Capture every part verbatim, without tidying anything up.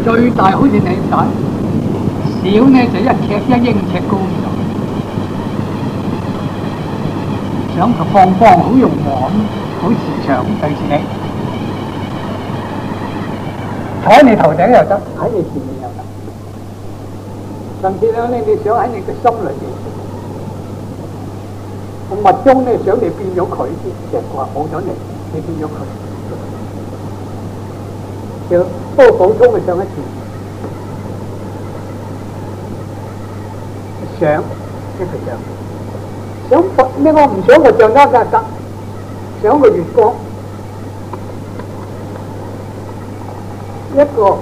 最大好似你仔，小呢就一尺一英尺高度，想佢放光好用和咁，好慈祥對住你，坐喺你頭頂又得，喺你前面又得，甚至咧你想喺你嘅心裏邊，我密中咧想你變咗佢先，成個冇咗你，你變咗佢。就不過普通嘅上一次，想一個像，想佛咩？我唔想個像得得，想個月光，一個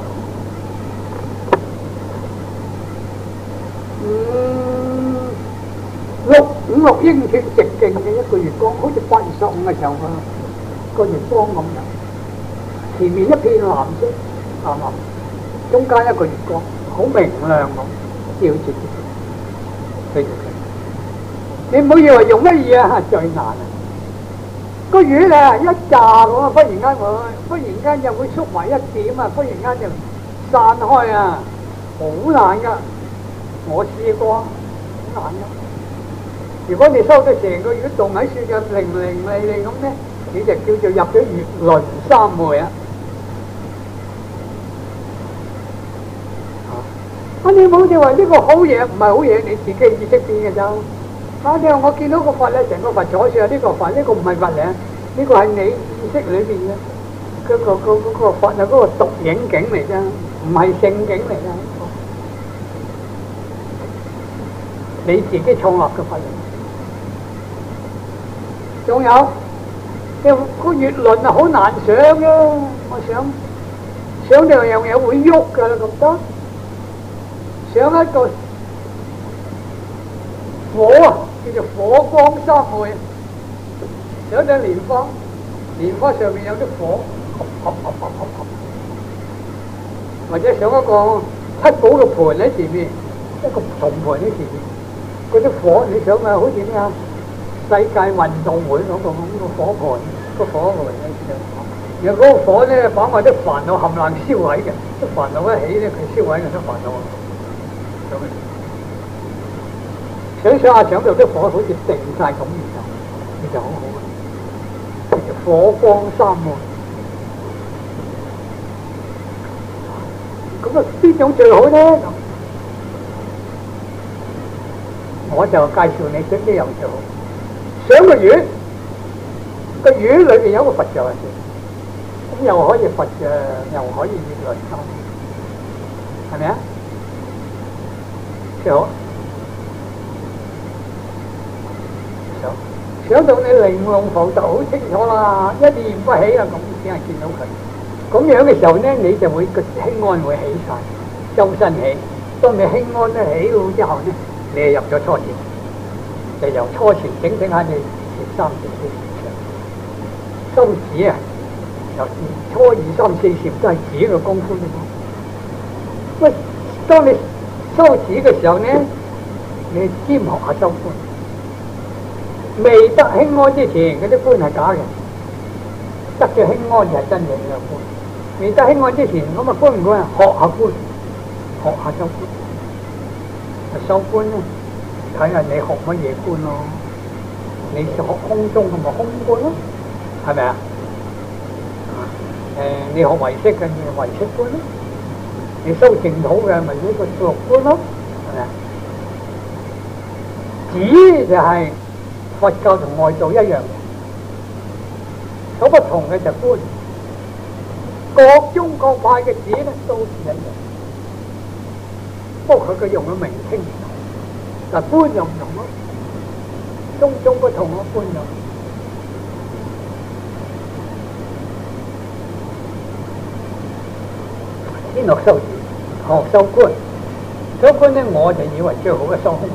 嗯六五六英尺直徑嘅一個月光，好似八月十五嘅時候個個月光咁樣。前面一片藍色，係嘛？中間一個月光，好明亮咁照住佢。你唔好以為用乜嘢啊，最難啊！個月啊一炸咁啊，忽然間會，忽然間就會縮埋一點啊，忽然間就散開啊，好難噶！我試過，好難噶。如果你收到成個月棟喺樹嘅零零利利咁咧，你就叫做入咗月輪三昧啊！啊！你冇就話呢個好嘢，唔係好嘢，你自己意識變嘅咋？啊！你話我見到個佛咧，成個佛坐住啊！呢個佛，呢個唔係佛嚟，呢個係你意識裏邊嘅嗰個嗰嗰個佛啊，嗰個獨影境嚟啫，唔係聖境嚟㗎。你自己創立嘅佛嚟。仲有，即係個月輪啊，好難想嘅。我想想兩樣嘢會喐㗎啦，咁得。想一個火啊，叫做火光三昧。想隻蓮花，蓮花上面有啲火，或者想一個七寶嘅盤喺前面，一個銅盤喺前面，嗰啲火你想啊，好似咩啊？世界運動會嗰個咁個火盤，個火盤喺上面。如果嗰個火咧，把我啲煩惱冚唪唥燒毀嘅，啲煩惱一起咧，佢燒毀嘅啲煩惱。想想下，想到啲火好似定晒咁，然後你就好好嘅，火光三昧。咁啊，邊種最好咧？我就介紹你識呢樣最好。想個月，個月裏邊有個佛像喺度，咁又可以佛像，又可以月輪三昧，係咪啊？最好。想想到你玲瓏浮凸好清楚啦，一念不起啦，咁先係見到佢。咁樣嘅時候咧，你就會個輕安會起晒，周身起。當你輕安咧起到之後咧，你係入咗初禪，就由初禪整整下你前三禪四禪修止啊，由初二三四禪都係止嘅功夫啫嘛。喂，當你修止嘅時候咧，你兼學下修觀。未得輕安之前，嗰啲觀係假嘅；得嘅輕安就係真正嘅觀。未得輕安之前，咁啊觀唔觀啊？學下觀，學下修觀。修觀咧，睇下你學乜嘢觀咯。你學空中，咁咪空觀咯，係咪啊？誒，你學唯識嘅，咪唯識觀咯。你修淨土嘅，咪呢個六觀咯，係咪啊？止就係、是。佛教同外道一樣嘅，所不同嘅就觀，各宗各派嘅止咧都是一樣，不過佢嘅用嘅名稱唔同，但觀又唔同咯，宗宗不同咯，觀又。先學修止，學修觀，修觀咧我就以為最好嘅修空。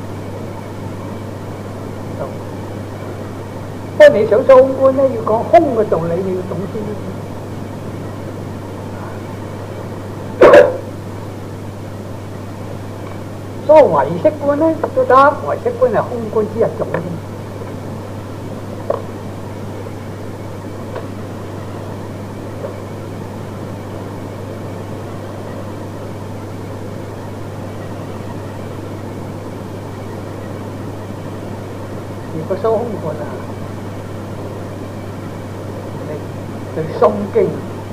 不過你想修空觀咧，要講空嘅道理，你要懂先。所以唯識觀咧都得，唯識觀係空觀之一種啫。 個收空觀啊，你對心經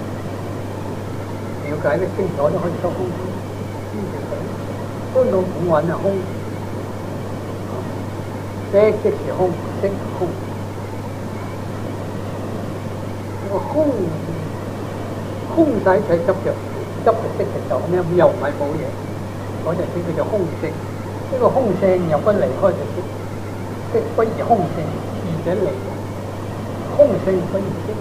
了解得清楚都可以收空觀，知住佢觀到五蘊啊空，色即是空，色空，個空空使佢執着，執嘅色就咁樣，又唔係冇嘢，嗰陣時叫做空性。呢個空性又不離開就色，色不異空性，二者離，空性不異色，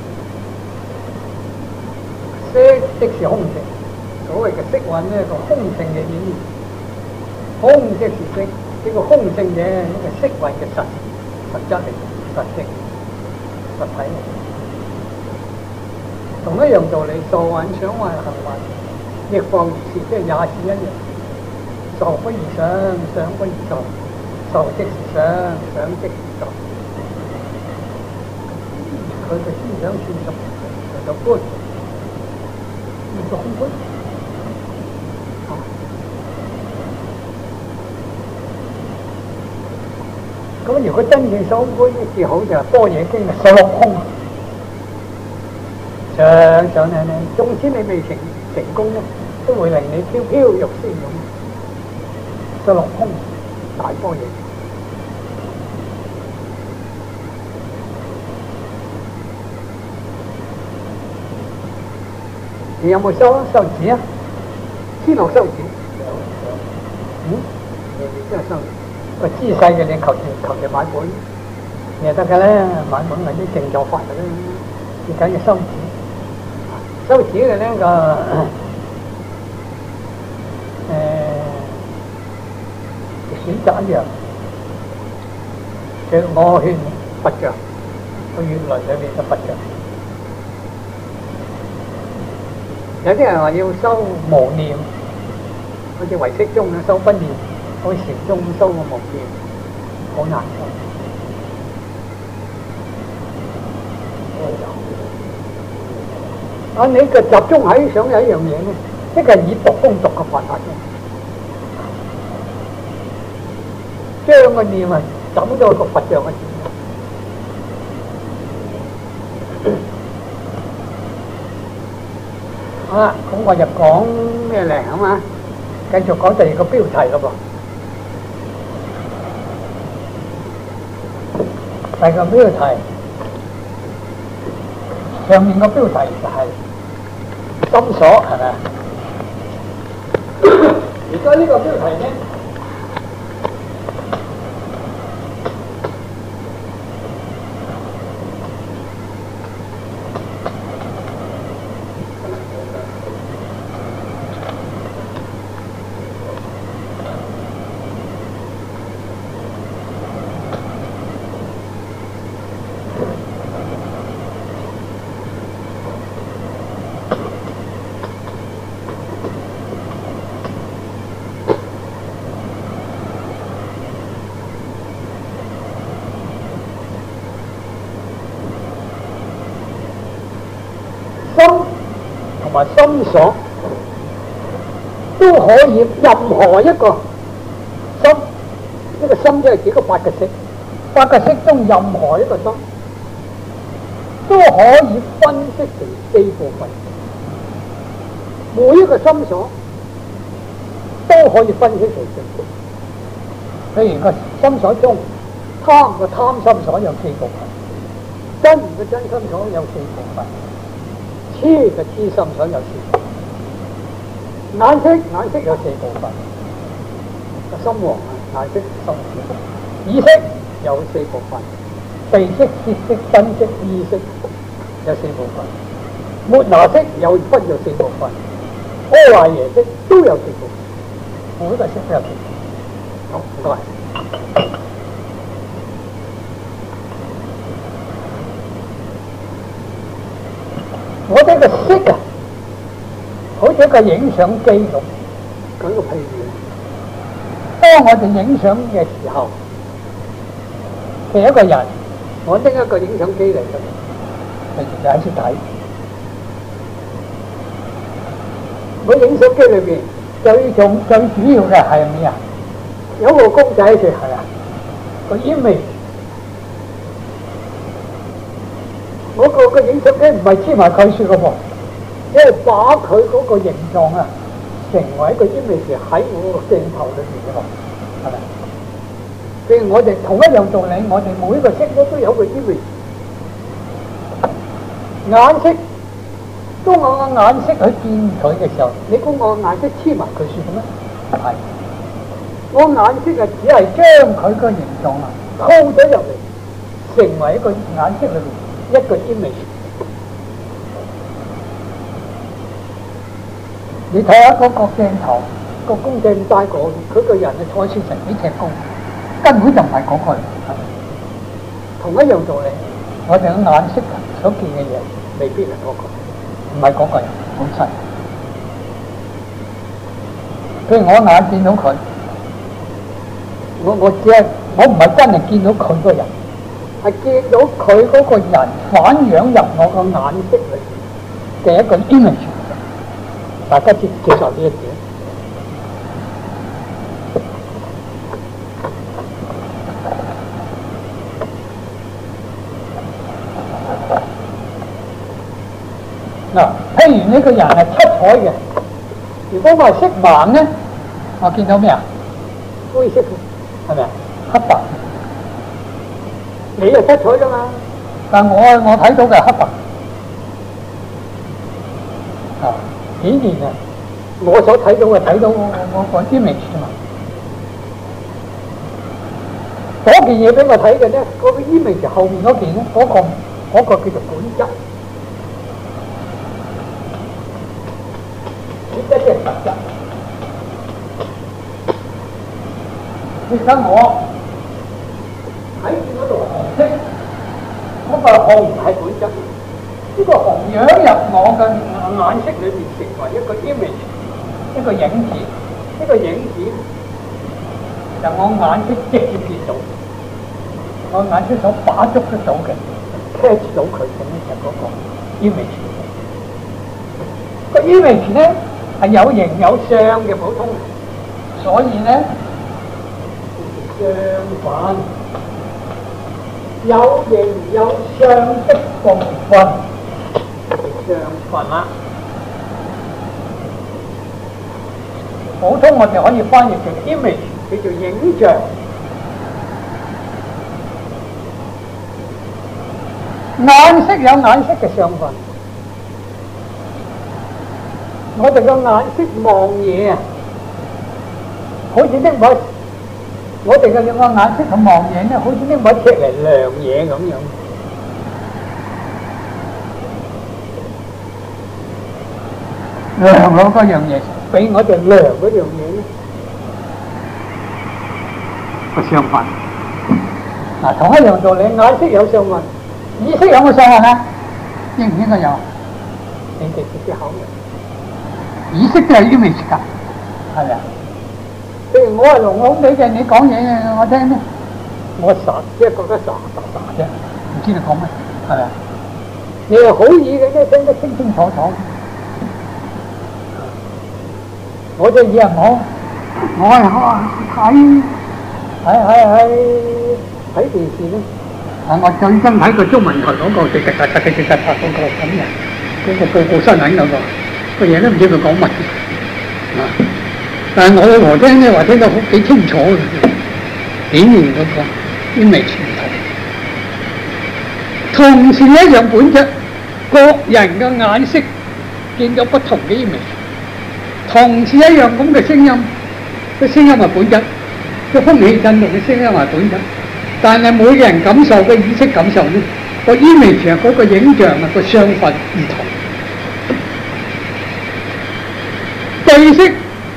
色即是空性。所謂嘅色蘊呢個空性嘅演繹，空即是色，呢個空性嘅呢個色蘊嘅實實質嚟，實性實體嚟。同一樣道理，受蘊、想蘊、行蘊，亦復如是，即係也是一樣。受不異想，想不異受，受即是想，想即是受。佢嘅思想算十就就觀，叫做空觀。咁如果真正修觀呢，最好就係般若經嘅十六空。想想咧咧，縱使你未成成功咧，都會令你飄飄欲仙咁。十六空大般若，你有冇修啊？修止啊？先學修止。嗯？你真係修個姿勢嘅，你求其求其買本，你就得㗎啦。買本係啲靜坐法嘅啦，你梗要修止。修止嘅呢個誒選擇一樣，像我勸佛教個月輪裏面嘅佛教，有啲人話要修無念，好似唯識宗啊修不念，好似禪宗修個無念，好難修。啊！你嘅集中喺想有一樣嘢咧，即係以毒攻毒嘅法法嘅，將個念啊走咗個佛像嘅前面。好啦，咁我就講咩咧？好嘛，繼續講第二個標題咯噃。第二個標題，上面個標題就係、是。心所係咪啊？而家呢個標題呢，心同埋心所都可以，任何一個心，呢個心即係幾個八嘅識，八嘅識中任何一個心都可以分析成四部分，每一個心所都可以分析成四部分。譬如個心所中，貪個貪心所有四部分，真嘅真心所有四部分。痴嘅痴心所有四部分，眼識眼識有四部分，個心王啊，眼識心王，意識有四部分，鼻識、舌識、身識、意識有四部分，末那識有分有四部分，阿賴耶識都有四部分，每一個識都有四部分。好，唔該。我哋個識啊，好似一個影相機咁。舉個譬如，當我哋影相嘅時候，譬如一個人，我拎一個影相機嚟嘅，譬如就喺處睇。我影相機裏邊最重最主要嘅係咩啊？有個公仔喺處係啊，個 image 我個個影相機唔係黐埋佢説嘅噃，即係把佢嗰個形狀啊，成為一個 image 喺我個鏡頭裏邊嘅喎，係咪？譬如我哋同一樣道理，我哋每一個色咧都有個 image。顏色，當我個顏色去見佢嘅時候，你估我顏色黐埋佢算咩？係，我顏色啊只係將佢個形狀啊溝咗入嚟，成為一個顏色裏邊一個 image。你睇下嗰個鏡頭，個公仔咁大個，佢個人啊坐算成幾尺高，根本就唔係嗰個人。同一樣道理，我哋嘅顏色所見嘅嘢。未必係嗰個，唔係嗰個人本身。譬如我眼見到佢，我我只係我唔係真係見到佢個人，係見到佢嗰個人反映入我個眼色裏嘅一個 image。大家接接受呢一點。嗱，譬如呢個人係七彩嘅，如果我係色盲咧，我見到咩啊？灰色嘅，係咪啊？黑白。你係七彩㗎嘛？但我我睇到嘅係黑白。啊，顯然啊，我所睇到嘅睇到我我我 image 啫嘛。嗰件嘢俾我睇嘅咧，嗰個 image 後面嗰件咧，嗰個嗰個叫做本質。一啲係特質。你睇我睇見嗰度紅色，嗰個紅係本質。呢個紅樣入我嘅眼色裏面，成為一個 image， 一個影子。呢個影子就我眼色直接見到，我眼色所把捉得到嘅 catch 到佢咁樣就嗰個 image。個 image 咧係有形有相嘅普通，所以咧相反有形有相的部分相反啦。普通我哋可以翻譯成 image， 叫做影像。眼色有眼色嘅相反。我哋個眼色望嘢啊，好似拎把我哋嘅兩個眼色去望嘢咧，好似拎把尺嚟量嘢咁樣。量嗰嗰樣嘢，俾我哋量嗰樣嘢咧，個相反。嗱，同一樣道理，眼色有相反，耳色有冇相反啊？應唔應該有？你哋直接考慮。耳色都係 image 㗎，係咪啊？譬如我係聾聾地嘅，你講嘢我聽咧，我傻，即係覺得傻傻傻啫，唔知你講乜，係咪啊？你係好耳嘅咧，聽得清清楚楚。我隻耳唔好，我係睇睇睇睇睇電視咧。啊！我最憎睇個中文台嗰個，直直直直直直拍嗰個咁嘅，嗰個報告新聞嗰個。個嘢都唔知佢講乜啊！但係我老婆聽咧話聽得好幾清楚嘅，顯然嗰個 image 唔同。同時一樣本質，各人嘅眼色見到不同嘅 image。同時一樣咁嘅聲音，個聲音係本質，個空氣震動嘅聲音係本質。但係每個人感受嘅意識感受咧，個 image 啊，嗰個影像啊，個相分唔同。鼻色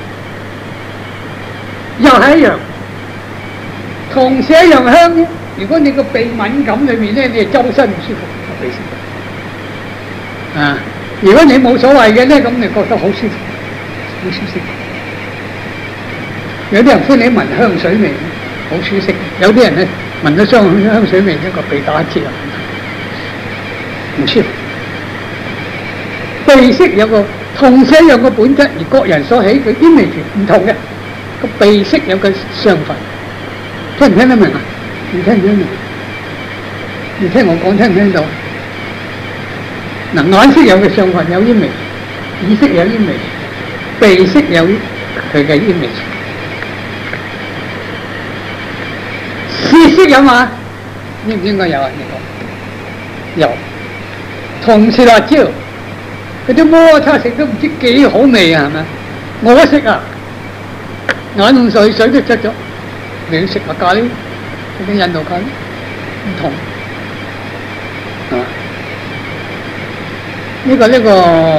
又係一樣，同時一樣香啫。如果你個鼻敏感裏面咧，你係周身唔舒服，鼻色啊。如果你冇所謂嘅咧，咁你覺得好舒服，好舒適。有啲人歡喜聞香水味，好舒適；有啲人咧聞到香香水味，一個鼻打結啊，唔舒服。鼻色有個同時一樣嘅本質，而各人所起嘅 image 唔同嘅，個鼻色有個相反，聽唔聽得明啊？你聽唔聽明？你聽我講聽唔聽到？ 嗱，眼識有嘅相分有 image， 耳識有 image， 鼻識有佢嘅 image， 舌識有嘛？應唔應該有啊？呢個有。同時辣椒，嗰啲摩擦食都唔知幾好味啊，係咪？我食啊，眼紅水水都出咗。你食下咖喱，嗰啲印度咖喱唔同啊。呢個呢個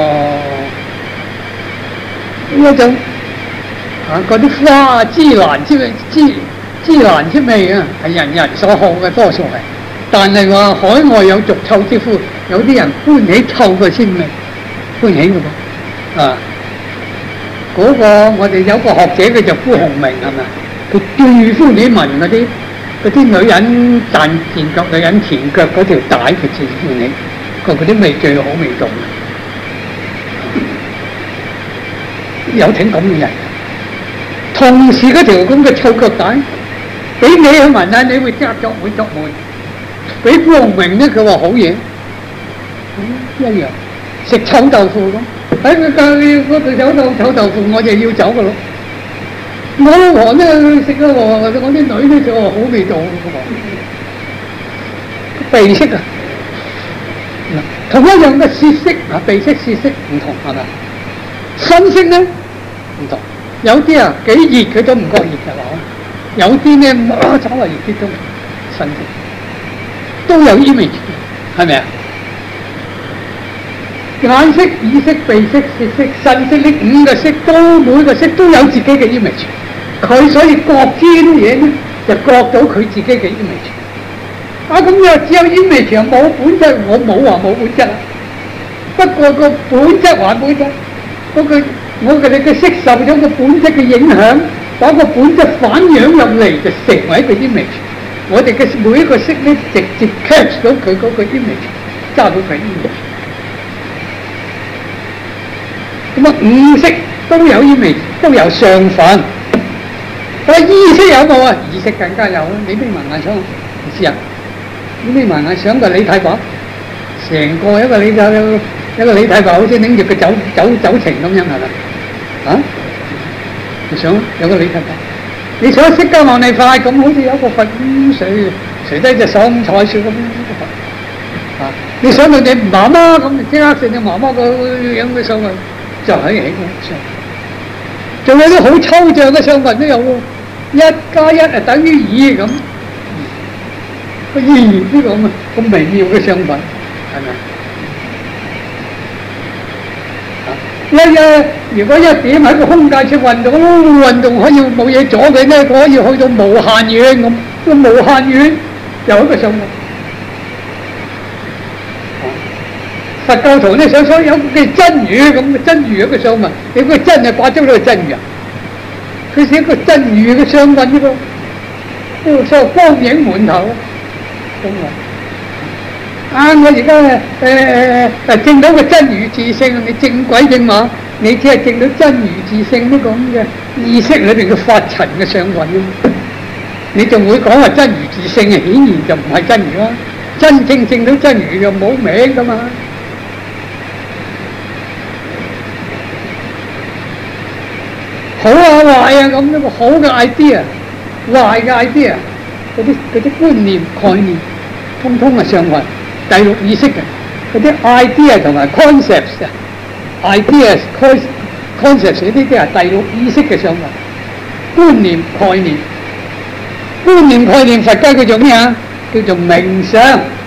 呢一種啊，嗰啲花芝蘭之味，芝芝蘭之味啊，係人人所好嘅多數係。但係話海外有逐臭之夫，有啲人歡喜臭嘅鮮味，歡喜嘅噃啊！嗰、那個我哋有個學者佢就辜鴻明係咪？佢最歡喜聞嗰啲嗰啲女人彈前腳、女人前腳嗰條帶，佢最歡喜，佢嗰啲味最好味道。有請咁嘅人，同時嗰條咁嘅臭腳帶，俾你去聞下，你會即刻作滿作滿。俾辜鴻明咧，佢話好嘢，一樣食臭豆腐咁，喺佢教嗰度走到臭豆腐，我就要走噶咯。我老婆咧食咗我，我啲女咧就話好味道嘅喎。鼻識啊，同一樣嘅舌識啊，鼻識舌識唔同係咪？身識咧唔同，有啲啊幾熱佢都唔覺熱嘅話，有啲咧啊炒嚟熱啲都身識。都有 image， 係咪啊？眼識、耳識、鼻識、舌識、身識呢五個識，都每個識都有自己嘅 image。佢所以覺知啲嘢咧，就覺到佢自己嘅 image。啊，咁又只有 image 又冇本質，我冇話冇本質啊。不過個本質還本質，嗰個我哋嘅識受咗個本質嘅影響，把個本質反映入嚟，就成為一個 image。我哋嘅每一個識咧，直接 catch 到佢嗰個 image， 揸到佢 image。咁啊，五識都有 image， 都有相分。但係意識有冇啊？意識更加有啊！你眯埋眼想，唔知啊？你眯埋眼想個李太白，成個一個李太一個李太白，好似拎住個酒酒酒埕咁樣係咪？啊？你想有個李太白？你想釋迦牟尼佛咁，好似有個佛咁垂垂低隻手咁坐住咁啊！你想到你媽媽咁，即刻成你媽媽個樣嘅相分，就喺起個相。仲有啲好抽象嘅相分都有喎，一加一係等於二咁。個二呢個咁啊咁微妙嘅相分，係咪？一一如果一點喺個空間處運動，運動可以冇嘢阻佢咧，可以去到無限遠咁，個無限遠又一個相分。佛教徒咧想想有嘅真如咁嘅真如一個相分，你個真係掛咗喺個真如啊？佢係一個真如嘅相分呢個，呢個所謂光影滿頭咁啊！啊！我而家誒誒誒證到個真如自性，你證鬼證馬，你只係證到真如自性呢個咁嘅意識裏邊嘅發塵嘅相分啫。你仲會講話真如自性啊？顯然就唔係真如啦。真正證到真如就冇名噶嘛。好啊壞啊咁一個好嘅 idea， 壞嘅 idea， 嗰啲嗰啲觀念概念，通通係相分。第六意識嘅嗰啲 idea 同埋 concepts 啊 ，ideas concepts 呢啲都係第六意識嘅相分。觀念概念，觀念概念佛家叫做咩啊？叫做名相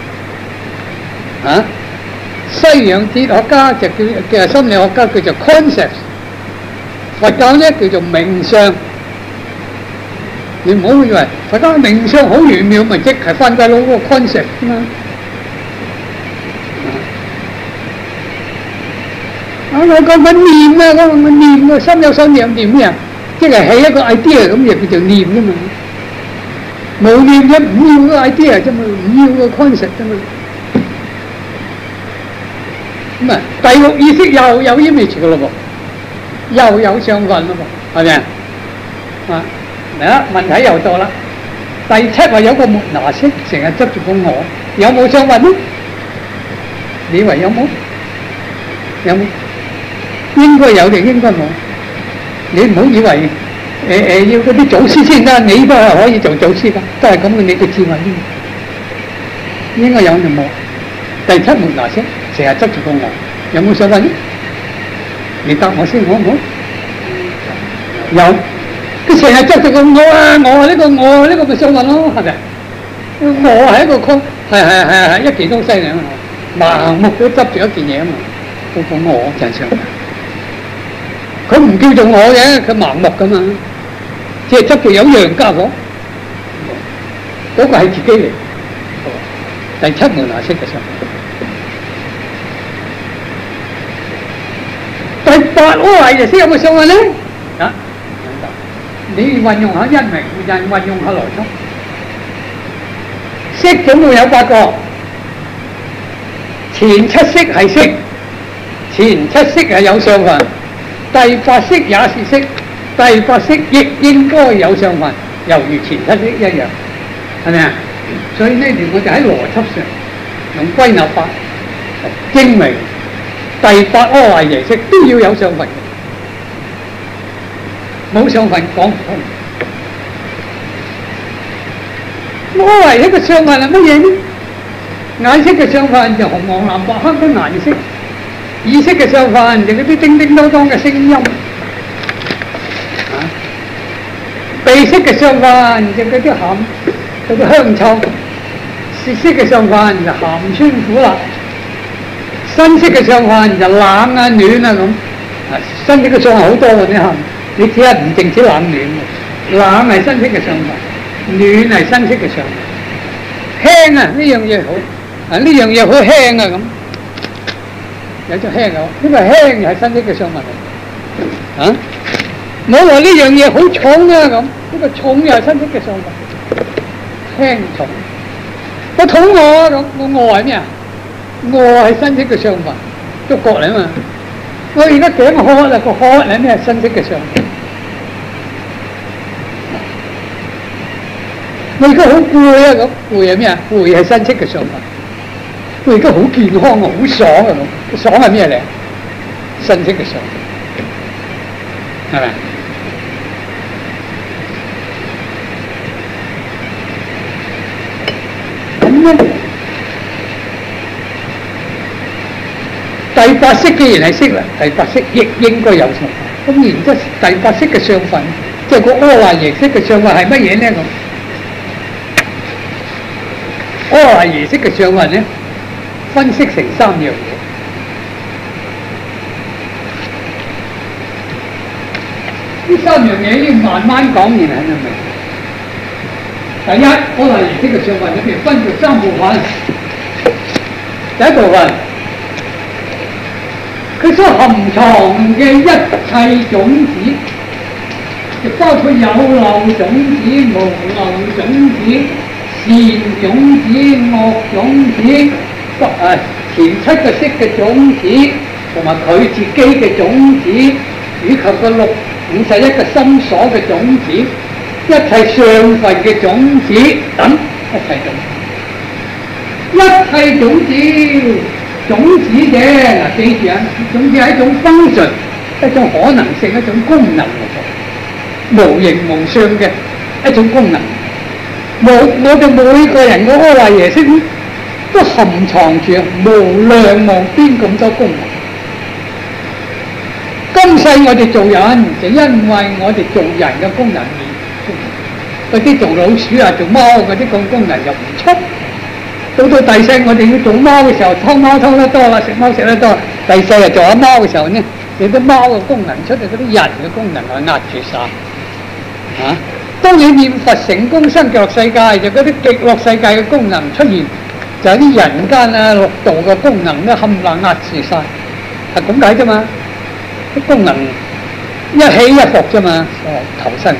啊！西洋哲學家就叫叫心理學家叫做 concepts， 佛教咧叫做名相。你唔好以為佛家名相好玄妙，咪即係翻鬼佬嗰個 concept 啫嘛。啊！我講緊念啊，我講念啊，心有所念念咩啊？即係起一個 idea 咁，就叫做念啫嘛。冇念啫，唔要個 idea 啫嘛，唔要個 concept 啫嘛。咁啊，第六意識又有 image 嘅咯噃，又有相分咯噃，係咪啊？啊，嚟啦，問題又到啦。第七話有個末那識，成日執住個我，有冇相分咧？你以為有冇？ 有冇？應該有定應該冇？你唔好以為誒誒、呃、要嗰啲祖師先得，你都係可以做祖師㗎，都係咁嘅。你嘅智慧應應該有定冇？第七門拿色成日執住個我，有冇想法呢？你答我先好唔好？有，佢成日執住個我啊，我呢個我呢個咪想法咯，係咪？我係一個空，係係係係一件東西嚟啊嘛，盲目都執住一件嘢啊嘛，嗰個我就係想法。佢唔叫做我嘅，佢盲目噶嘛，只係執住有樣家伙，嗰個係自己嚟。第七門拿色嘅想法。第八阿賴耶識有冇想法咧？啊，你運用下一明，人運用下來速。色總共有八個，前七色係色，前七色係有相分，第八色也是色，第八色亦應該有相分，猶如前七色一樣，係咪啊？所以呢條我就喺邏輯上用歸納法證明第八阿賴耶識都要有相分嘅，冇相分講唔通。阿賴耶識嘅相分係乜嘢呢？眼色嘅相分就紅黃藍白黑嘅顏色，耳識嘅相分就嗰啲叮叮當當嘅聲音，啊，鼻識嘅相分就嗰啲鹹嗰啲香臭，舌識嘅相分就鹹酸苦辣，身識嘅相分就冷啊暖啊咁，啊身識嘅相分好多嘅，你係你睇下唔淨止冷暖，冷係身識嘅相分，暖係身識嘅相分，輕啊呢樣嘢好，啊呢樣嘢好輕啊咁，有隻輕啊，因為輕係身識嘅相分嚟，啊冇話呢樣嘢好重啊咁，呢個重又係身識嘅相分，輕重，我肚餓啊咁，我餓係咩啊？餓係身識嘅相分，觸覺嚟啊嘛。我而家頸渴啦，個渴係咩？身識嘅相分。我而家好攰啊咁，攰係咩啊？攰係身識嘅相分。我而家好健康啊，好爽啊咁，爽係咩嚟？身識嘅相分，係咪？咁咧？第八識既然係識啦，第八識亦應該有相分。咁然之後第八識嘅相分，即係個阿賴耶識嘅相分係乜嘢咧？咁阿賴耶識嘅相分咧，分析成三樣嘢。呢三樣嘢要慢慢講，然後就明。第一，阿賴耶識嘅相分裏邊分做三部分。第一部分，佢所含藏嘅一切種子，就包括有漏種子、無漏種子、善種子、惡種子，誒前七個識嘅種子，同埋佢自己嘅種子，以及個六五十一個心所嘅種子，一切相分嘅種子等一切種子。一切種子，種子嘅嗱，記住啊，種子係一種 function，一種可能性，一種功能嚟嘅，無形無相嘅一種功能。我我哋每個人嘅阿賴耶識都含藏住無量無邊咁多功能。今世我哋做人，就因為我哋做人嘅功能而嗰啲做老鼠啊、做貓嗰啲咁功能又唔出。到到第世我哋要做貓嘅時候，偷貓偷得多啦，食貓食得多，第世啊做下貓嘅時候呢，你啲貓嘅功能出嚟，嗰啲人嘅功能係壓住晒。啊！當你念佛成功生極樂世界，就嗰啲極樂世界嘅功能出現，就係啲人間啊六道嘅功能咧冚唪唥壓住晒，係咁解啫嘛。啲功能一起一伏啫嘛，投生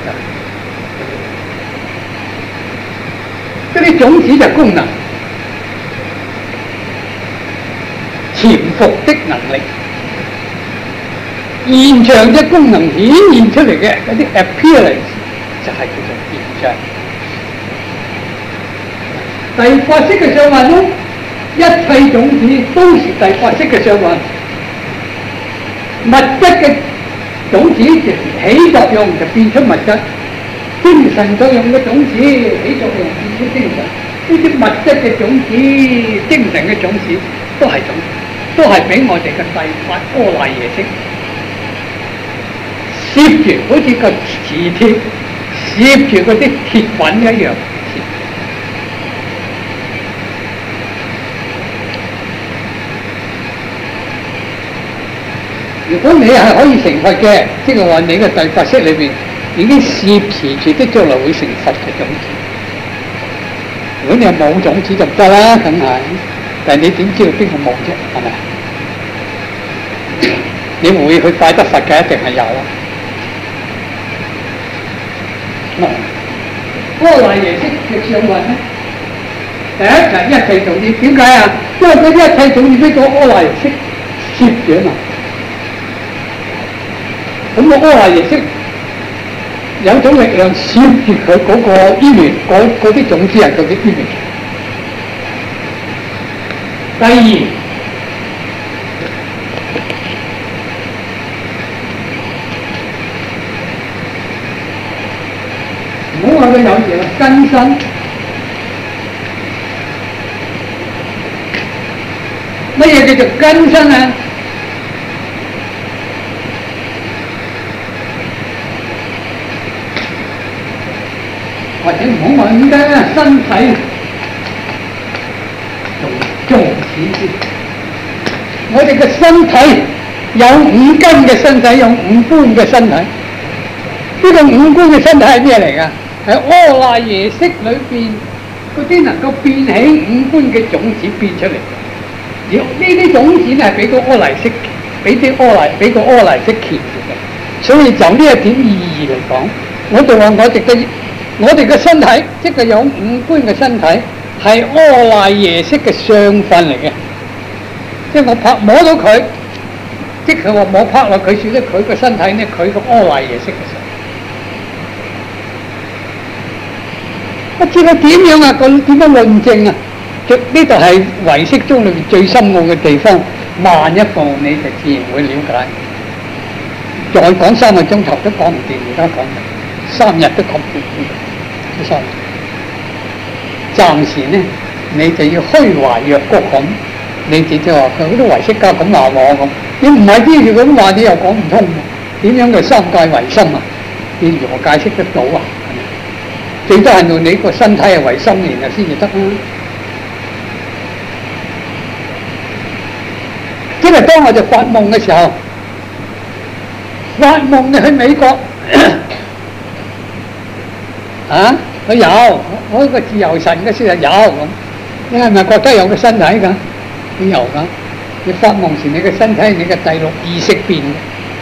㗎。嗰啲種子就功能。潛伏的能力，現象嘅功能顯現出嚟嘅嗰啲 appearance 就係叫做現象。第八識嘅相分咧，一切種子都是第八識嘅相分， 物質嘅種子起作用就變出物質，精神作用嘅種子起作用變出精神。呢啲物質嘅種子、精神嘅種子都係種子，都係俾我哋嘅第八阿賴耶識攝住，好似個磁鐵攝住嗰啲鐵粉一樣。如果你係可以成佛嘅，即係話你嘅第八識裏邊已經攝持住啲將來會成佛嘅種子。如果你係冇種子就唔得啦，梗係。但係你點知道邊個冇啫？係咪？你會去拜得佛嘅一定係有啦。阿賴耶識嘅上運咧，第一就係一切種子。點解啊？因為嗰啲一切種子俾個阿賴耶識攝住啊嘛。咁個阿賴耶識有種力量攝住佢嗰個 image，嗰嗰啲種子係佢嘅 image。第二，唔好話佢有時係根身，乜嘢叫做根身啊？或者唔好話咁解啦，身體仲重視啲。我哋嘅身體有五根嘅身體，有五官嘅身體。呢個五官嘅身體係咩嚟㗎？係阿賴耶識裏邊嗰啲能夠變起五官嘅種子變出嚟。而呢啲種子咧係俾個阿賴識，俾啲阿賴，俾個阿賴識鉗住嘅。所以就呢一點意義嚟講，我哋話我哋嘅。我哋嘅身體，即係有五官嘅身體，係阿賴耶識嘅相分嚟嘅。即係我拍摸到佢，即係話摸拍落佢，算得佢個身體呢，佢個阿賴耶識嘅相。我知道點樣啊？咁點樣論證啊？呢度係唯識中裏面最深奧嘅地方。慢一步你就自然會了解。再講三個鐘頭都講唔掂，而家講三日都講唔掂。三日，暫時呢，你就要虛懷若谷咁，你自己話佢好多唯識家咁話我咁，你唔係依住咁話，你又講唔通喎。點樣嘅三界唯心啊？你如何解釋得到啊？最多係用你個身體係唯心嚟嘅先至得啦。即係當我哋發夢嘅時候，發夢你去美國。啊！佢有，我個自由神嘅先係有咁。你係咪覺得有個身體㗎？佢有㗎。你發夢時，你嘅身體係你嘅第六意識變嘅。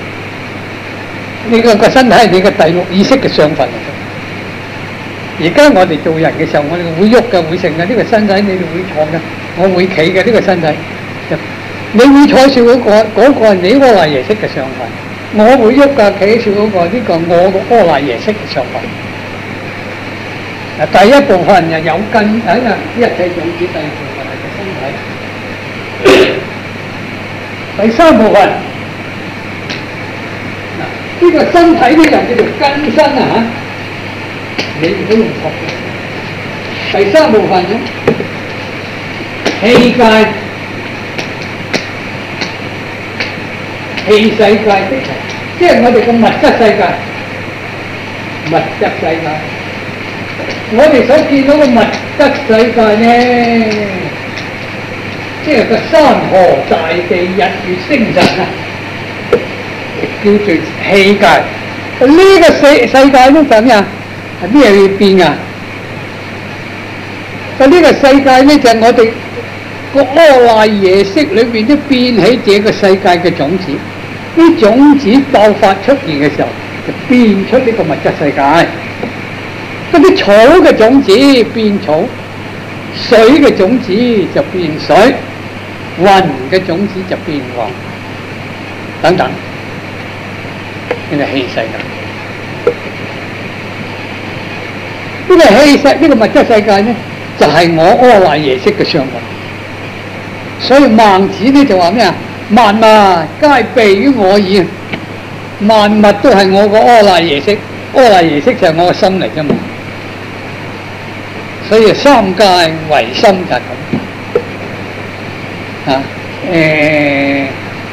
你個個身體係你嘅第六意識嘅相分嚟嘅。而家我哋做人嘅時候，我哋會喐嘅，會成嘅。呢個身體你哋會坐嘅，我會企嘅。呢個身體，你會坐笑嗰個，嗰個係你阿賴耶識嘅相分。我會喐㗎，企笑嗰個，呢個我個阿賴耶識嘅相分。第一部分就有根，睇下一切種子；第二部分係個身體。第三部分，嗱、這、呢個身體呢就叫做根身啊嚇，你唔好用錯嘅。第三部分咧，器界、器世界的，即係我哋個物質世界，物質世界。我哋所見到嘅物質世界呢，即係個山河大地、日月星辰啊，叫做器界。呢、這個世世界呢就係咩啊？係咩嘢變啊？就呢個世界呢，就係、是、我哋個阿賴耶識裏邊都變起這個世界嘅種子。呢種子爆發出現嘅時候，就變出呢個物質世界。嗰啲草嘅種子變草，水嘅種子就變水，雲嘅種子就變雲，等等。呢個氣世界，呢個氣世呢個物質世界呢，就係、是、我阿賴耶識嘅相分。所以孟子呢就話咩啊？ 萬物皆備於我耳，萬物都係我個阿賴耶識，阿賴耶識就係我個心嚟啫嘛。所以三界唯心就係咁啊。誒，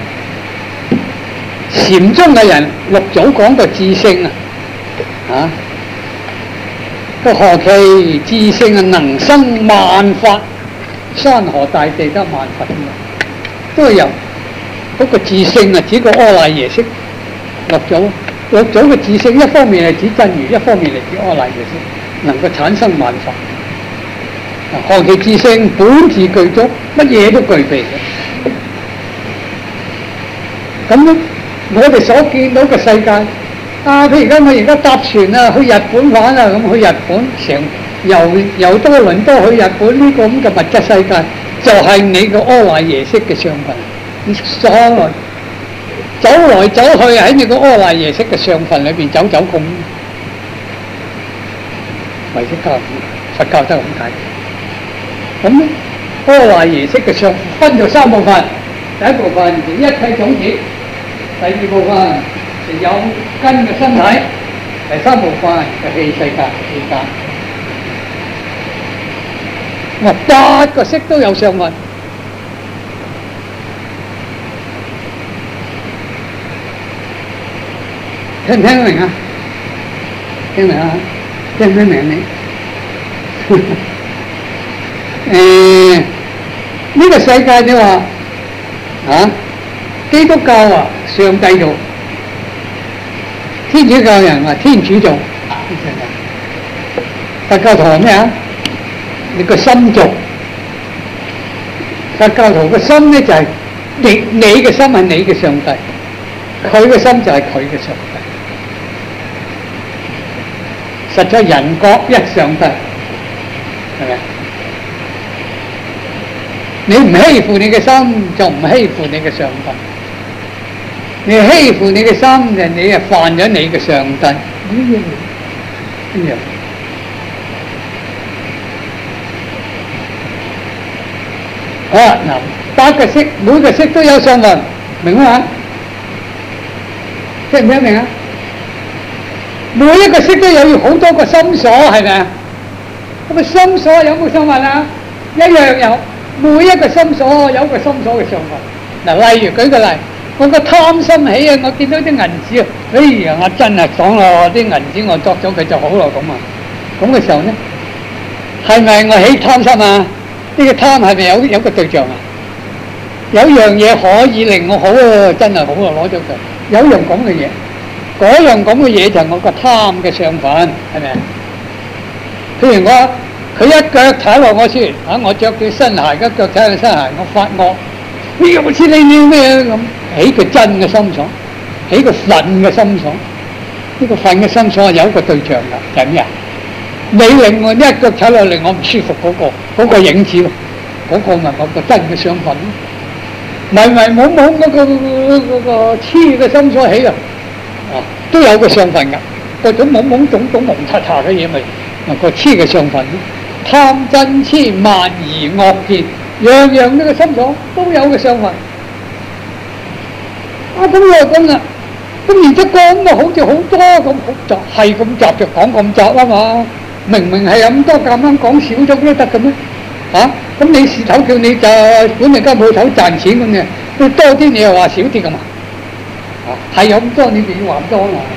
禪宗嘅人六祖講個智性啊，啊，個何其智性啊，能生萬法，山河大地得萬法都係由嗰個智性啊，指個阿賴耶識。六祖六祖嘅智性，一方面係指真如，一方面係指阿賴耶識，能夠產生萬法。何其智性，本自具足，乜嘢都具備嘅。咁咧，我哋所見到嘅世界，啊，譬如而家我而家搭船啊，去日本玩啊，咁去日本成由由多倫多去日本呢個咁嘅物質世界，就係、是、你個阿賴耶識嘅相分。你所來走來走去喺你個阿賴耶識嘅相分裏邊走走咁，唯識教佛教都係咁解。咁咧，阿賴耶識嘅相分咗三部分，第一部分就一切種子，第二部分就有根嘅身體，第三部分就器世界器界。我八個識都有相分。聽唔聽得明啊？聽明啊？聽唔聽明你？誒，呢個世界你話啊，基督教話上帝做，天主教人話天主做，佛教徒係咩啊？你個心做，佛教徒個心咧就係你你嘅心係你嘅上帝，佢嘅心就係佢嘅上帝。實在人各一上帝，係咪？你唔欺負你嘅心，就唔欺負你嘅上帝；你欺負你嘅心，就你係犯咗你嘅上帝。呢樣呢樣。好啦，嗱，八個識，每個識都有相分，明嘛？聽唔聽明啊？每一個識都有好多個心所，係咪啊？咁個心所有冇相分啊？一樣有，每一個心所有個心所嘅相分。嗱，例如舉個例，我個貪心起啊，我見到啲銀紙啊，哎呀，我真係爽咯！啲銀紙我作咗佢就好咯咁啊。咁嘅時候咧，係咪我起貪心啊？呢個貪係咪有有個對象啊？有樣嘢可以令我好啊，真係好啊，攞咗佢。有樣咁嘅嘢。嗰樣咁嘅嘢就係我個貪嘅相分，係咪啊？譬如我佢一腳踩落我先，嚇我着對新鞋，一腳踩落新鞋，我發惡，你又似你你咩咁？起個真嘅心所，起個憤嘅心所，呢個憤嘅心所係有一個對象㗎，就係咩啊？你令我一腳踩落嚟，我唔舒服嗰個嗰個影子咯，嗰個咪我個真嘅相分咯。唔係唔係冇冇嗰個嗰個黐嘅心所起啊！啊，都有個相分㗎，嗰種懵懵懂懂蒙查查嘅嘢咪咪個痴嘅相分咯。貪嗔痴慢疑惡見，樣樣呢個心所都有個相分。啊，咁又咁啦，咁然之後講啊，好似好多咁複雜，係咁雜就講咁雜啊嘛。明明係咁多，咁樣講少咗都得嘅咩？啊，咁你事頭叫你就管你間鋪頭賺錢咁嘅，你多啲你又話少啲㗎嘛？係有咁多，你哋要話咁多嘛？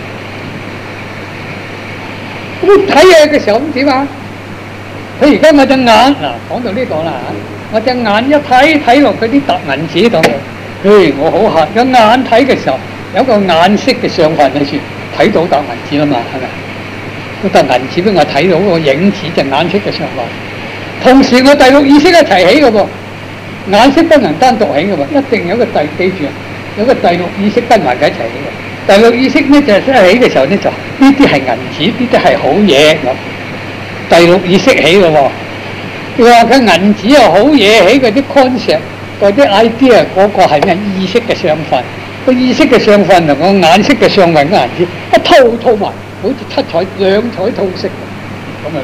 咁睇嘢嘅時候咁點啊？佢而家我隻眼嗱，講到呢度啦嚇，我隻眼一睇睇落嗰啲沓銀紙度，誒我好嚇！個眼睇嘅時候有個眼色嘅相分喺處，睇到沓銀紙啦嘛，係咪？嗰沓銀紙俾我睇到個影子就眼色嘅相分，同時我第六意識一齊起嘅噃，眼色不能單獨起嘅喎，一定有個第記住。有個第六意識跟埋佢一齊起嘅，第六意識咧就係一起嘅時候咧就呢啲係銀紙，呢啲係好嘢咁。第六意識起嘅喎，你話佢銀紙又好嘢起，嗰啲 concept 嗰啲 idea 嗰個係咩意識嘅相分？個意識嘅相分同個眼識嘅相分嘅銀紙一套套埋，好似七彩兩彩套色咁啊！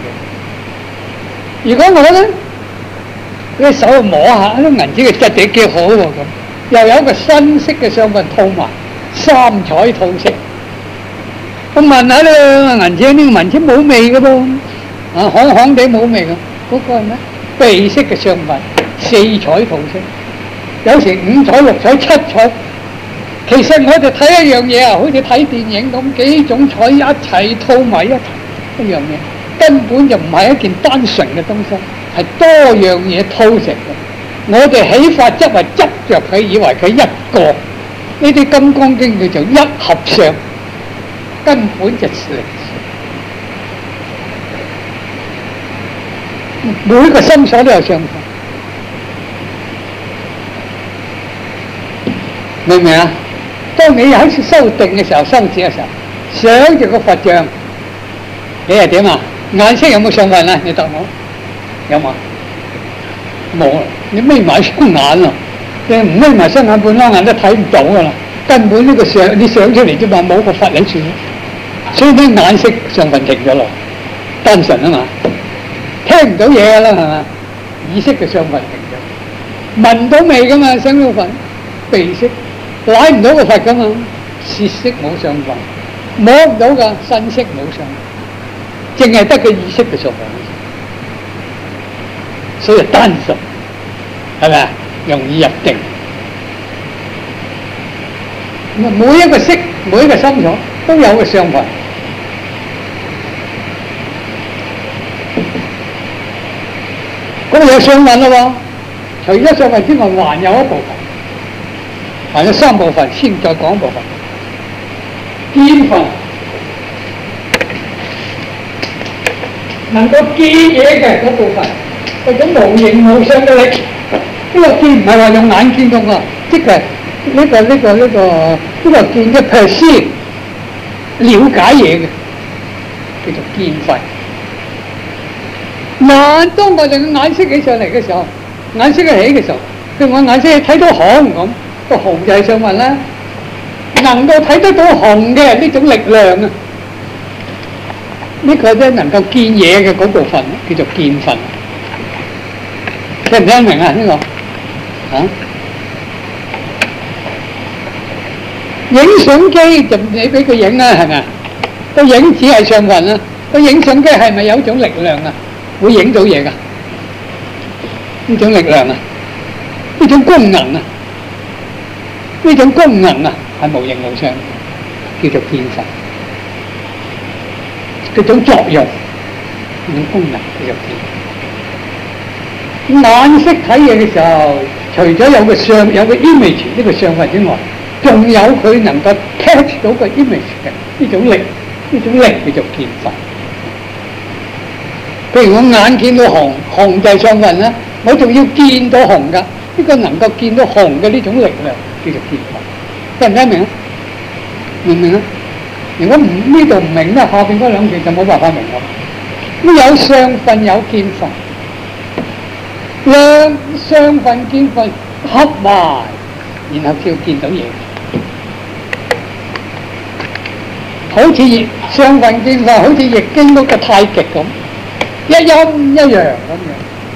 如果我咧，你手去摸下啲銀紙嘅質地幾好喎咁。 又有一個新式嘅相份套埋三彩套式。我問下咧，銀錢呢個銀錢冇味嘅噃，啊行行地冇味嘅，嗰、那個係咩？秘式嘅相份，四彩套式，有時五彩、六彩、七彩。其實我哋睇一樣嘢啊，好似睇電影咁，幾種彩一齊套埋一齊一樣嘢，根本就唔係一件單純嘅東西，係多樣嘢套成嘅。我哋起法則係執着佢，以為佢一個，呢啲金剛經叫做一合相，根本就係每個心所都有相分，明唔明啊？當你喺修定嘅時候、修持嘅時候，想住個佛像，你係點啊？顏色有冇相分啊？你答我，有冇？冇啊！你眯埋雙眼啊！你唔眯埋雙眼，半粒眼都睇唔到噶啦。根本呢個相，你想出嚟啫嘛，冇個佛喺處，所以啲顏色相分停咗落，單純啊嘛，聽唔到嘢噶啦，係嘛？意識嘅相分停咗，聞到味噶嘛，想到佛，鼻識。拉唔到個佛噶嘛，舌識冇相分，摸唔到噶身識冇相分，淨係得個意識嘅相分，所以單純係咪啊？容易入定。咁啊，每一個識，每一個心所都有個相分。咁有相分咯喎，除咗相分之外，還有一部分。還有三部分，先再講部分。見分能夠見嘢嘅嗰部分，嗰種無形無相嘅力，呢個見唔係話用眼見到㗎，即係呢個呢個呢個呢個見嘅 perceive 了解嘢嘅，叫做見分。眼當我哋嘅眼識起上嚟嘅時候，眼識起嘅時候，譬如我眼識睇到紅咁。個紅就係相分啦，能夠睇得到紅嘅呢種力量啊，呢個咧能夠見嘢嘅嗰部分叫做見分，聽唔聽明啊？呢個啊，影相機就你俾佢影啦，係咪啊？個影子係相分啦，個影相機係咪有種力量啊？會影到嘢噶？呢種力量啊，呢種功能啊。呢種功能啊，係無形無相，叫做見分。嗰種作用，呢種功能叫做見分。眼識睇嘢嘅時候，除咗有個相，有個 image 呢個相分之外，仲有佢能夠 catch 到個 image 嘅呢種力，呢種力叫做見分。譬如我眼見到紅，紅就係相分啦，我仲要見到紅噶，呢個能夠見到紅嘅呢種力量。叫做見分，聽唔聽明啊？明唔明啊？如果唔呢度唔明咧，下邊嗰兩句就冇辦法明咯。咁有相分有見分，兩相分見分合埋，然後叫見到嘢。好似相分見分，好似易經嗰個太極咁，一陰一陽咁樣。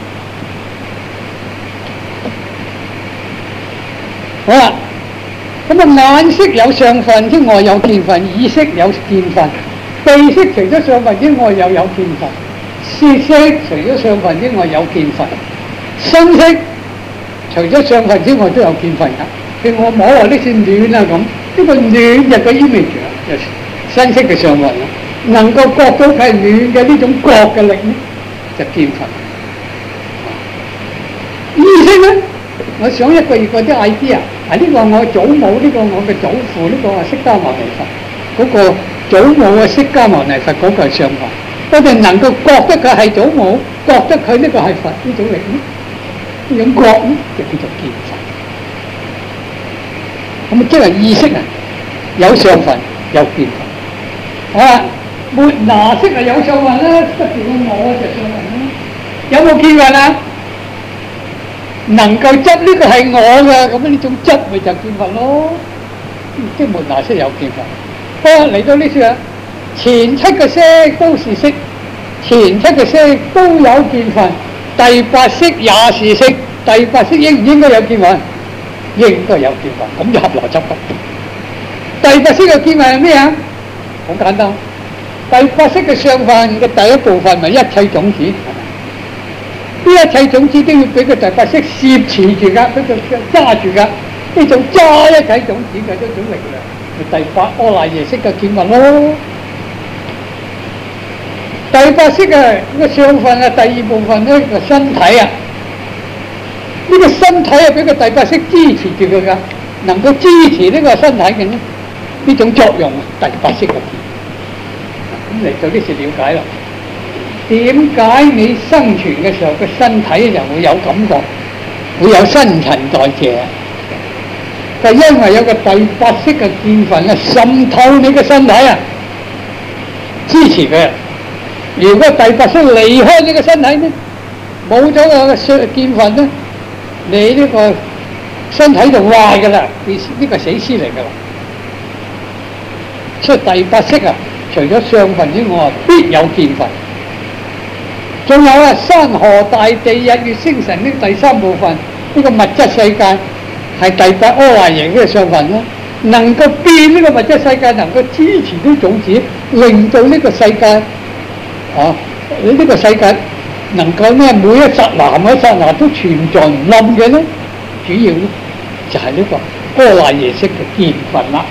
好啦，咁啊眼識有相分之外有見分，意識有見分，鼻識除咗相分之外又有見分，舌識除咗相分之外有見分，身識除咗相分之外都有見分㗎。譬如我摸下呢線暖啊咁，呢個暖就個 image 啦，就身識嘅相分啦，能夠覺到佢係暖嘅呢種覺嘅力咧，就見分。意識咧？我想一個月嗰啲 idea， 啊呢、這個我祖母，呢、這個我嘅祖父，呢、這個啊釋迦牟尼佛，嗰、那個祖母啊釋迦牟尼佛嗰個係相分，我哋能夠覺得佢係祖母，覺得佢呢個係佛呢種力呢，呢種覺呢就叫做見分。咁啊即係意識啊有相分有見分。好啦，末那識係有相分啦，得住個我就相分啦，有冇見分啊？能夠執呢個係我嘅，咁呢種執咪就見分咯，即係末那識有見分。好嚟到呢處啊，前七個識都是識，前七個識都有見分，第八識也是識，第八識應唔應該有見分？ 應該有見分，咁就合邏輯嘅。第八識嘅見分係咩啊？好簡單，第八識嘅相分嘅第一部分咪一切種子，呢一切種子都要俾佢第八識攝持住㗎，俾佢揸住㗎，呢種揸一切種子嘅一種力量，咪第八阿賴耶識嘅見分咯。第八識嘅個相分啊，第二部分呢個身體啊，呢個身體啊俾個第八識支持住佢㗎，能夠支持呢個身體嘅呢呢種作用，第八識嘅。咁嚟到呢時了解啦，點解你生存嘅時候個身體就會有感覺，會有新陳代謝？就因為有個第八識嘅見分啊，滲透你嘅身體啊，支持佢。如果第八識離開呢個身體呢，冇咗個見分呢，你呢個身體就壞噶啦，呢、這個死屍嚟噶啦。所以第八識啊，除咗相分之外，必有見分。仲有啊，山河大地日月星辰呢第三部分，呢、這個物質世界係第八阿賴耶嘅相分啦，能夠變呢個物質世界，能夠支持啲種子，令到呢個世界。啊！你呢個世界能夠咧每一剎那每一剎那都存在唔冧嘅咧，主要咧就係、是、呢個阿賴耶識嘅見分啦，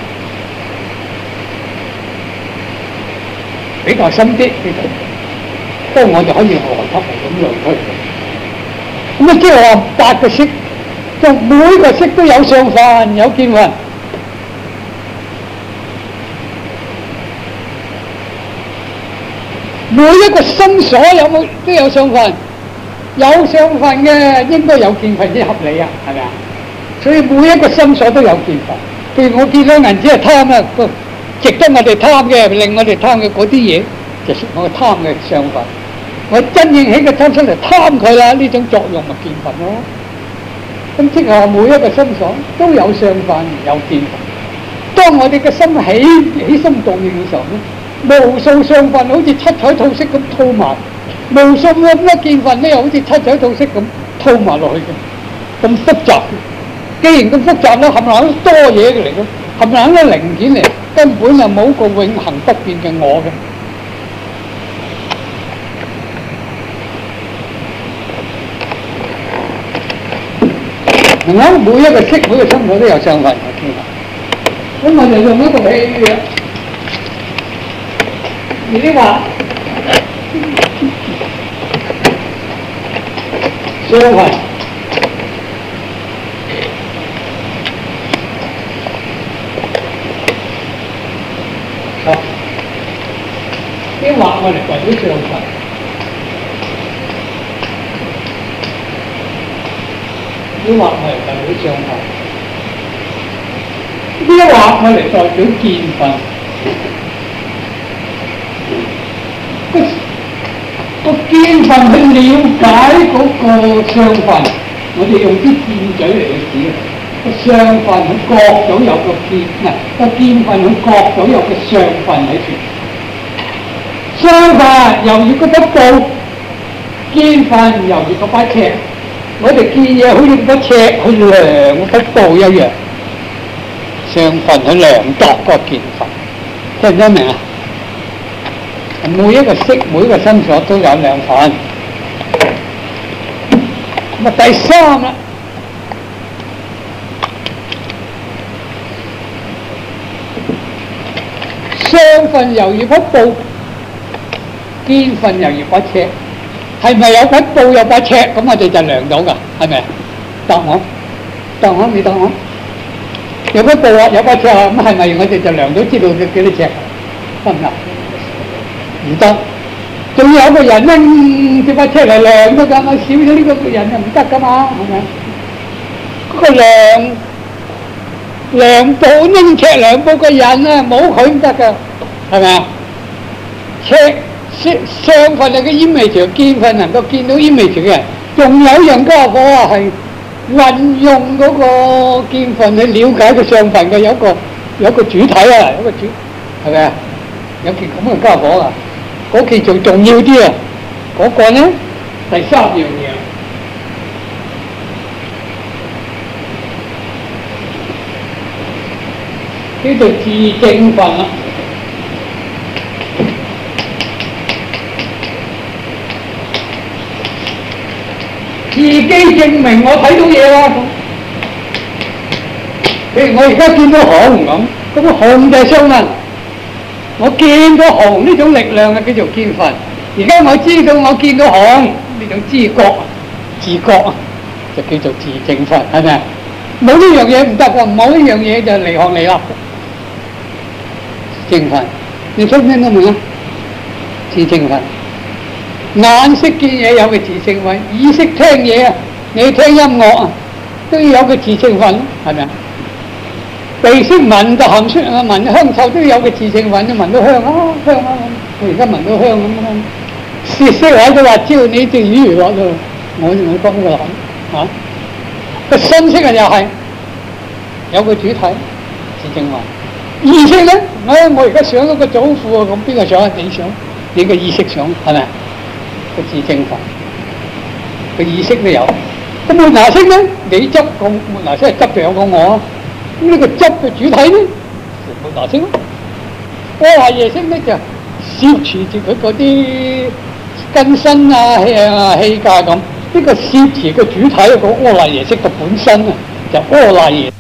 比較深啲呢度，不過我就可以邏輯嚟咁論出嚟。咁啊，即係話八個識，就每個識都有相分有見分。每一個心所有冇都有相分，有相分嘅應該有見分先合理啊，係咪啊？所以每一個心所都有見分。譬如我見到銀紙係貪啊，值得我哋貪嘅，令我哋貪嘅嗰啲嘢，就係我貪嘅相分。我真正起個貪出嚟貪佢啦，呢種作用咪見分咯。咁即係話每一個心所都有相分有見分。當我哋嘅心起起心動念嘅時候咧，無數相分好似七彩套式咁套埋，無數咁嘅見分咧又好似七彩套式咁套埋落去嘅，咁複雜。既然咁複雜咧，冚唪唥都多嘢嘅嚟嘅，冚唪唥都零件嚟，根本就冇個永恆不變嘅我嘅。係咪？每一個識每個心所都有相分嘅見分。咁我哋用一個譬喻。你啲話相分，好，啲畫我哋為咗相分，啲畫我哋為咗相分，啲畫我哋代表見分。個見分去了解嗰個相分，我哋用啲箭嘴嚟去指個相分，佢各種有個見，唔係個見分，佢各種有個相分喺處。相分猶如嗰把布，見分猶如嗰把尺。我哋見嘢好似把尺去量嗰把布一樣，相分去量度個見分，聽唔聽明啊？每一個識每一個心所都有兩份。咁啊第三啦，相分猶如把布，見分猶如把尺。係咪有把布有把尺咁我哋就量到㗎？係咪？答我，答我，你答我。有把布啊，有把尺啊，咁係咪我哋就量到知道佢幾多尺？得唔得？唔得，仲有個人拎住把尺嚟量都㗎嘛，少咗呢個人就唔得㗎嘛，係咪？嗰個量量布拎尺量布個人啊，冇佢唔得㗎，係咪啊？尺相分係個image，見分能夠見到image嘅人，仲有一樣家伙啊，係運用嗰個見分去了解個相分嘅，有一個有一個主體啊，有一個主，係咪啊？有件咁嘅家伙啊！嗰件仲重要啲啊！嗰、那個呢，第三樣嘢， 叫做自證分啦。自己證明我睇到嘢啦。譬如我而家見到紅咁，咁個紅就係相分。我見到紅呢種力量啊，叫做見分。而家我知道我見到紅呢種知覺、自覺啊，就叫做自證分，係咪啊？冇呢樣嘢唔得喎，冇呢樣嘢就離行離立。自證分，你聽唔聽得明啊？自證分。眼識見嘢有個自證分，耳識聽嘢啊，你聽音樂啊，都要有個自證分，係咪啊？鼻識聞就含出啊，聞香臭都有個自證分，就聞到香啊香啊咁。我而家聞到香咁樣。舌識喺度話招你隻魚落度，我我講個諗嚇。個身識啊又係有個主體自證分。意識咧，唉、哎，我而家想到個祖父啊，咁邊個想啊？你想？你個意識想係咪？個自證分，個意識都有。咁末那識咧，你執個末那識係執着有個我啊。咁呢個執嘅主體咧，就末那識咯。阿賴耶識咧就攝持住佢嗰啲根身啊、氣啊、氣界咁。呢個攝持嘅主體個阿賴耶識嘅本身啊，就阿賴耶。